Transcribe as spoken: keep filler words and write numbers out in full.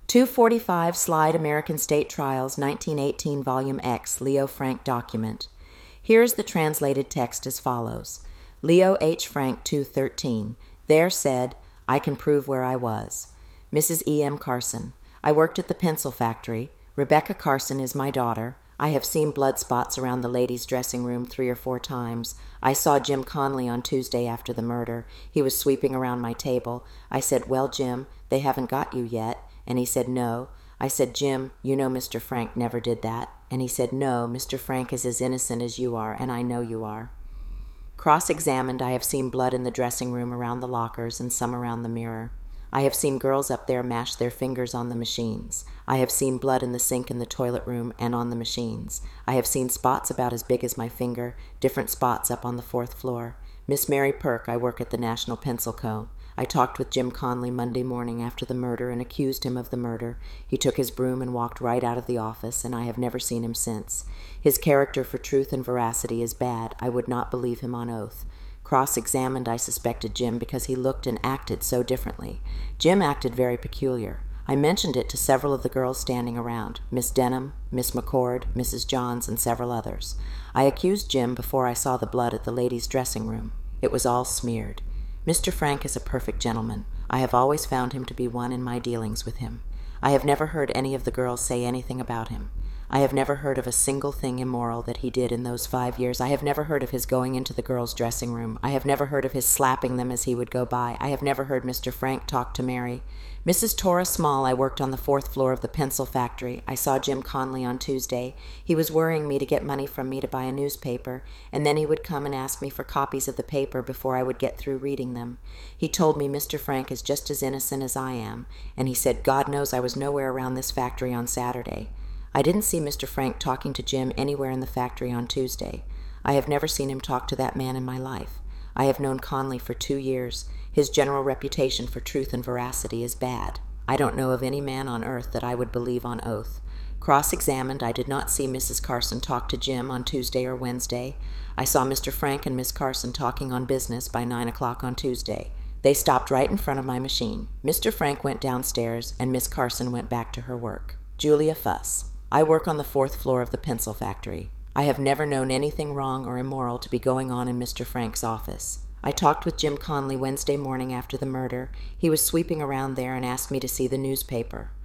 two forty-five Slide American State Trials, nineteen eighteen, Volume X, Leo Frank document. Here is the translated text as follows. Leo H. Frank, two thirteen. There said, I can prove where I was. Missus E. M. Carson. I worked at the pencil factory. Rebecca Carson is my daughter. I have seen blood spots around the ladies' dressing room three or four times. I saw Jim Conley on Tuesday after the murder. He was sweeping around my table. I said, well, Jim, they haven't got you yet. And he said, no. I said, Jim, you know Mister Frank never did that. And he said, no, Mister Frank is as innocent as you are, and I know you are. Cross-examined, I have seen blood in the dressing room around the lockers and some around the mirror. I have seen girls up there mash their fingers on the machines. I have seen blood in the sink in the toilet room and on the machines. I have seen spots about as big as my finger, different spots up on the fourth floor. Miss Mary Perk, I work at the National Pencil Co. I talked with Jim Conley Monday morning after the murder and accused him of the murder. He took his broom and walked right out of the office, and I have never seen him since. His character for truth and veracity is bad. I would not believe him on oath. Cross-examined, I suspected Jim because he looked and acted so differently. Jim acted very peculiar. I mentioned it to several of the girls standing around, Miss Denham, Miss McCord, Missus Johns, and several others. I accused Jim before I saw the blood at the ladies' dressing room. It was all smeared. Mister Frank is a perfect gentleman. I have always found him to be one in my dealings with him. I have never heard any of the girls say anything about him. I have never heard of a single thing immoral that he did in those five years. I have never heard of his going into the girls' dressing room. I have never heard of his slapping them as he would go by. I have never heard Mister Frank talk to Mary. Missus Tora Small, I worked on the fourth floor of the pencil factory. I saw Jim Conley on Tuesday. He was worrying me to get money from me to buy a newspaper, and then he would come and ask me for copies of the paper before I would get through reading them. He told me Mister Frank is just as innocent as I am, and he said God knows I was nowhere around this factory on Saturday. I didn't see Mister Frank talking to Jim anywhere in the factory on Tuesday. I have never seen him talk to that man in my life. I have known Conley for two years. His general reputation for truth and veracity is bad. I don't know of any man on earth that I would believe on oath. Cross-examined, I did not see Missus Carson talk to Jim on Tuesday or Wednesday. I saw Mister Frank and Miss Carson talking on business by nine o'clock on Tuesday. They stopped right in front of my machine. Mister Frank went downstairs, and Miss Carson went back to her work. Julia Fuss. I work on the fourth floor of the pencil factory. I have never known anything wrong or immoral to be going on in Mister Frank's office. I talked with Jim Conley Wednesday morning after the murder. He was sweeping around there and asked me to see the newspaper.